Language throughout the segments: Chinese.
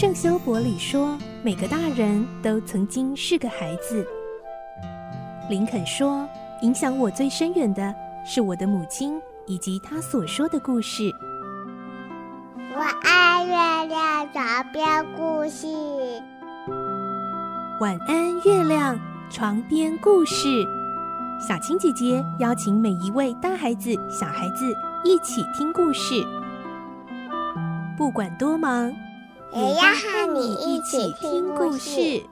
圣修伯里说，每个大人都曾经是个孩子。林肯说，影响我最深远的是我的母亲以及她所说的故事。 我爱月亮床边故事。 晚安，月亮床边故事。小青姐姐邀请每一位大孩子、小孩子一起听故事，不管多忙， 也要和你一起听故事。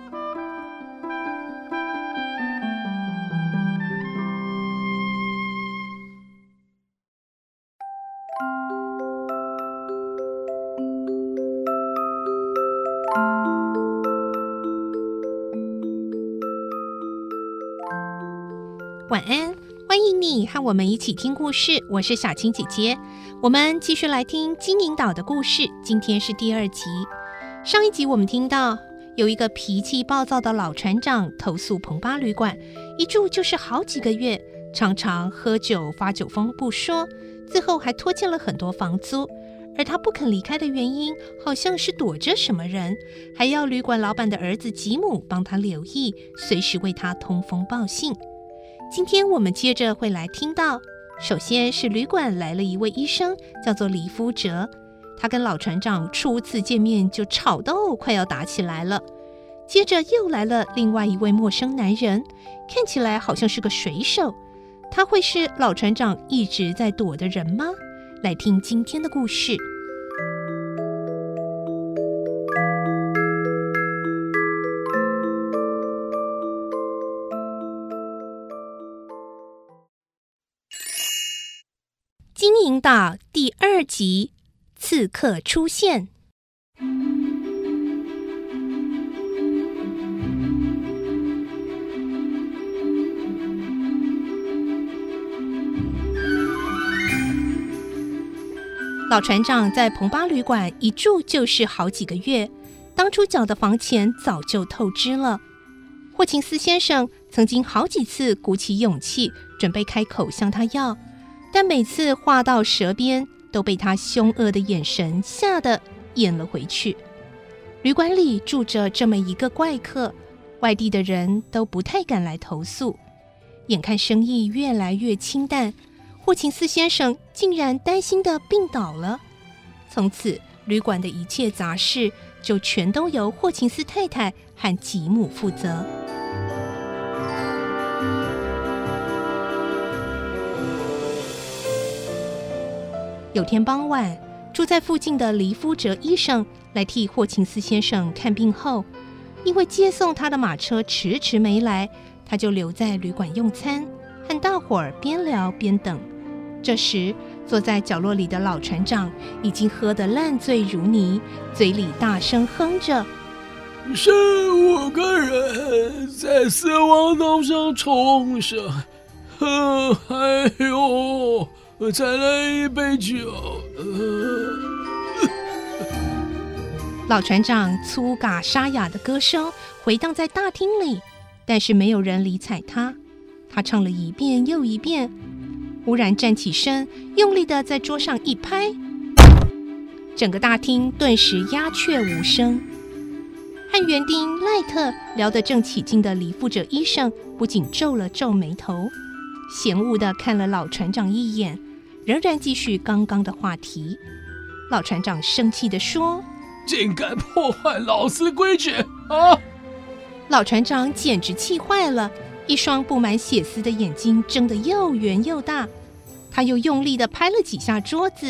晚安，欢迎你和我们一起听故事，我是小青姐姐。我们继续来听金银岛的故事，今天是第2集。上一集我们听到有一个脾气暴躁的老船长投诉蓬巴旅馆，一住就是好几个月，常常喝酒发酒疯不说，最后还拖欠了很多房租。而他不肯离开的原因，好像是躲着什么人，还要旅馆老板的儿子吉姆帮他留意，随时为他通风报信。今天我们接着会来听到，首先是旅馆来了一位医生，叫做黎夫哲，他跟老船长初次见面就吵到快要打起来了。接着又来了另外一位陌生男人，看起来好像是个水手，他会是老船长一直在躲的人吗？来听今天的故事。金银岛第2集，刺客出现。老船长在蓬巴旅馆一住就是好几个月，当初缴的房钱早就透支了。霍琴斯先生曾经好几次鼓起勇气准备开口向他要，但每次话到舌边都被他凶恶的眼神吓得咽了回去。旅馆里住着这么一个怪客，外地的人都不太敢来投诉。眼看生意越来越清淡，霍琴斯先生竟然担心地病倒了。从此旅馆的一切杂事就全都由霍琴斯太太和吉姆负责。有天傍晚，住在附近的黎夫哲医生来替霍琴斯先生看病后，因为接送他的马车迟迟没来，他就留在旅馆用餐，和大伙儿边聊边等。这时，坐在角落里的老船长已经喝得烂醉如泥，嘴里大声哼着： 剩5个人在死亡岛上重生，还有再来一杯酒。 老船长粗嘎沙哑的歌声回荡在大厅里，但是没有人理睬他。他唱了一遍又一遍，忽然站起身，用力地在桌上一拍，整个大厅顿时鸦雀无声。和园丁赖特聊得正起劲的黎夫哲医生不仅皱了皱眉头，嫌恶地看了老船长一眼，仍然继续刚刚的话题。老船长生气地说： 竟敢破坏老司规矩啊！ 老船长简直气坏了，一双布满血丝的眼睛睁得又圆又大，他又用力地拍了几下桌子，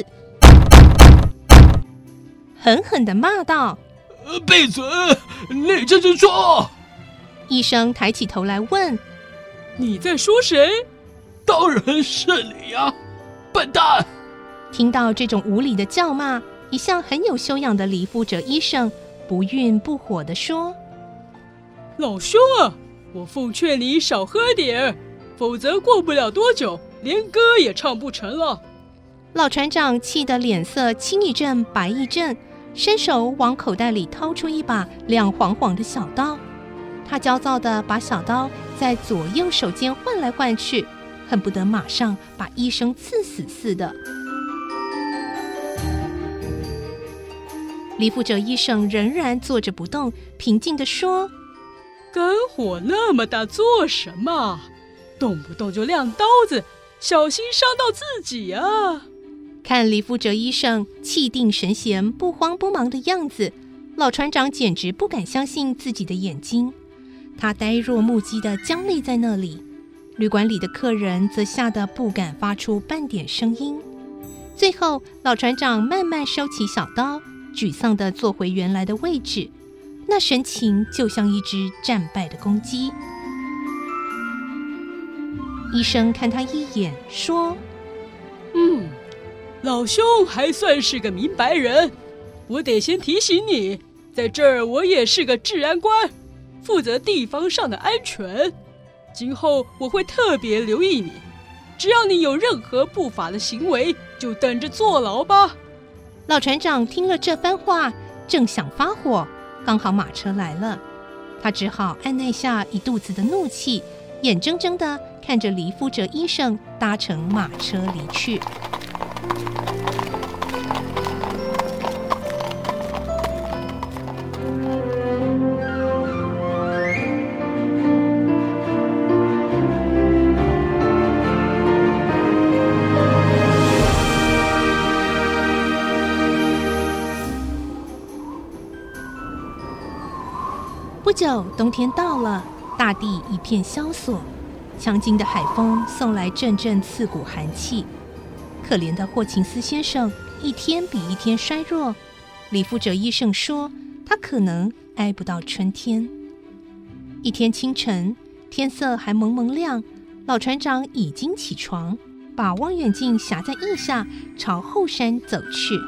狠狠地骂道： 闭嘴！你这是说…… 医生抬起头来问： 你在说谁？ 当然是你呀，笨蛋！ 听到这种无理的叫骂，一向很有修养的黎夫哲医生不愠不火地说： 老兄啊，我奉劝你少喝点，否则过不了多久连歌也唱不成了。 老船长气得脸色青一阵白一阵，伸手往口袋里掏出一把亮晃晃的小刀，他焦躁地把小刀在左右手间换来换去，恨不得马上把医生刺死似的。 李富哲医生仍然坐着不动，平静地说： 肝火那么大做什么？动不动就亮刀子，小心伤到自己啊！ 看李富哲医生气定神闲、不慌不忙的样子，老船长简直不敢相信自己的眼睛。他呆若木鸡地僵立在那里，旅馆里的客人则吓得不敢发出半点声音。最后，老船长慢慢收起小刀，沮丧地坐回原来的位置，那神情就像一只战败的公鸡。医生看他一眼，说： 老兄还算是个明白人，我得先提醒你，在这儿我也是个治安官，负责地方上的安全。今后我会特别留意你，只要你有任何不法的行为，就等着坐牢吧。 老船长听了这番话，正想发火，刚好马车来了，他只好按捺下一肚子的怒气，眼睁睁地看着李富哲医生搭乘马车离去。不久，冬天到了，大地一片萧索，强劲的海风送来阵阵刺骨寒气。可怜的霍琴斯先生一天比一天衰弱，李富哲医生说他可能挨不到春天。一天清晨，天色还蒙蒙亮，老船长已经起床，把望远镜夹在腋下，朝后山走去。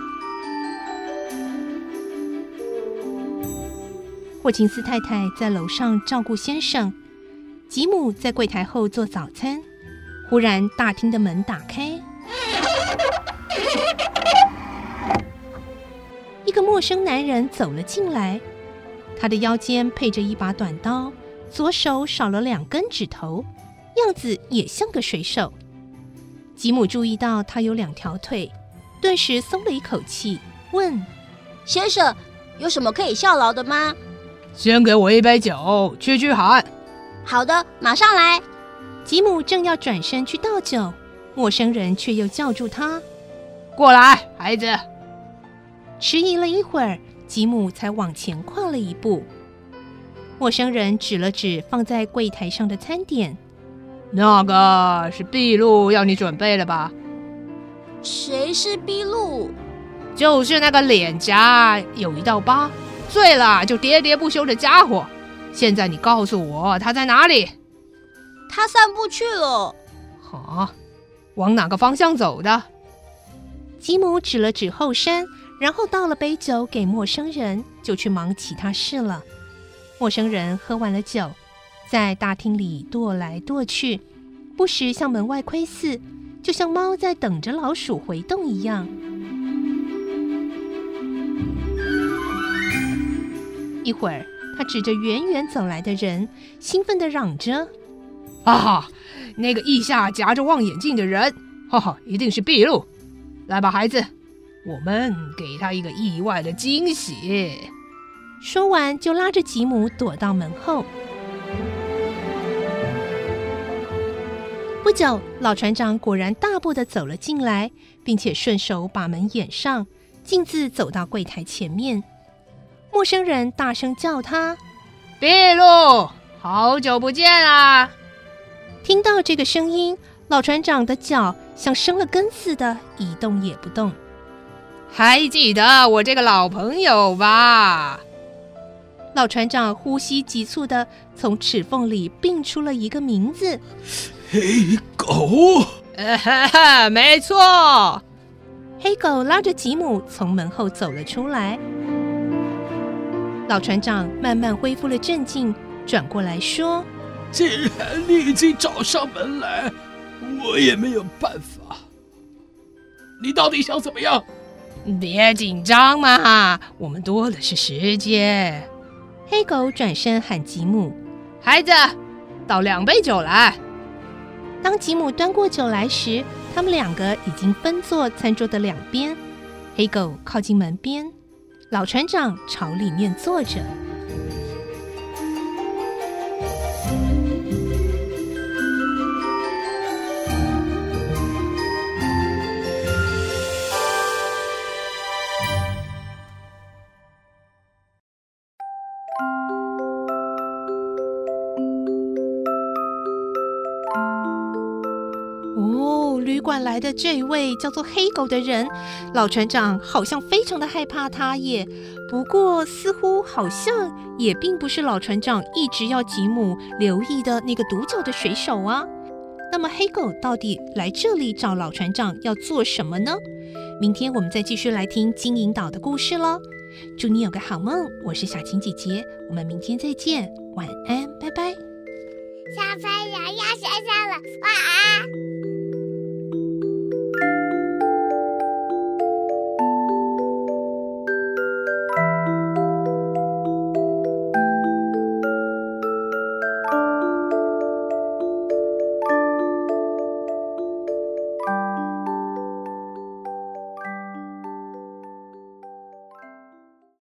霍琴斯太太在楼上照顾先生，吉姆在柜台后做早餐。忽然，大厅的门打开，一个陌生男人走了进来。他的腰间配着一把短刀，左手少了2根指头，样子也像个水手。吉姆注意到他有2条腿，顿时松了一口气，问： 先生，有什么可以效劳的吗？ 先给我一杯酒，驱寒。 好的，马上来。 吉姆正要转身去倒酒，陌生人却又叫住他： 过来，孩子。 迟疑了一会儿，吉姆才往前跨了一步。陌生人指了指放在柜台上的餐点： 那个是秘鲁要你准备的吧？ 谁是秘鲁？ 就是那个脸颊有一道疤，醉了就喋喋不休的家伙。现在你告诉我他在哪里？ 他散步去了。 啊，往哪个方向走的？ 吉姆指了指后山，然后倒了杯酒给陌生人，就去忙其他事了。陌生人喝完了酒，在大厅里踱来踱去，不时向门外窥视，就像猫在等着老鼠回洞一样。一会儿，他指着远远走来的人，兴奋地嚷着： 啊，那个腋下夹着望远镜的人，哈哈，一定是秘鲁。来吧，孩子，我们给他一个意外的惊喜。 说完，就拉着吉姆躲到门后。不久，老船长果然大步地走了进来，并且顺手把门掩上，径自走到柜台前面。陌生人大声叫他： 秘鲁，好久不见啊！ 听到这个声音，老船长的脚像生了根似的，一动也不动。 还记得我这个老朋友吧？ 老船长呼吸急促地从齿缝里并出了一个名字： 黑狗。没错。 黑狗拉着吉姆从门后走了出来。老船长慢慢恢复了镇静，转过来说： 既然你已经找上门来，我也没有办法。你到底想怎么样？别紧张嘛，我们多的是时间。 黑狗转身喊吉姆： 孩子，倒2杯酒来。 当吉姆端过酒来时，他们2个已经分坐餐桌的2边。黑狗靠近门边， 老船长朝里面坐着。旅馆来的这位叫做黑狗的人，老船长好像非常的害怕他耶。不过似乎好像也并不是老船长一直要吉姆留意的那个独角的水手啊。那么黑狗到底来这里找老船长要做什么呢？明天我们再继续来听金银岛的故事咯。祝你有个好梦，我是小青姐姐，我们明天再见，晚安，拜拜。 小朋友要睡觉了，晚安。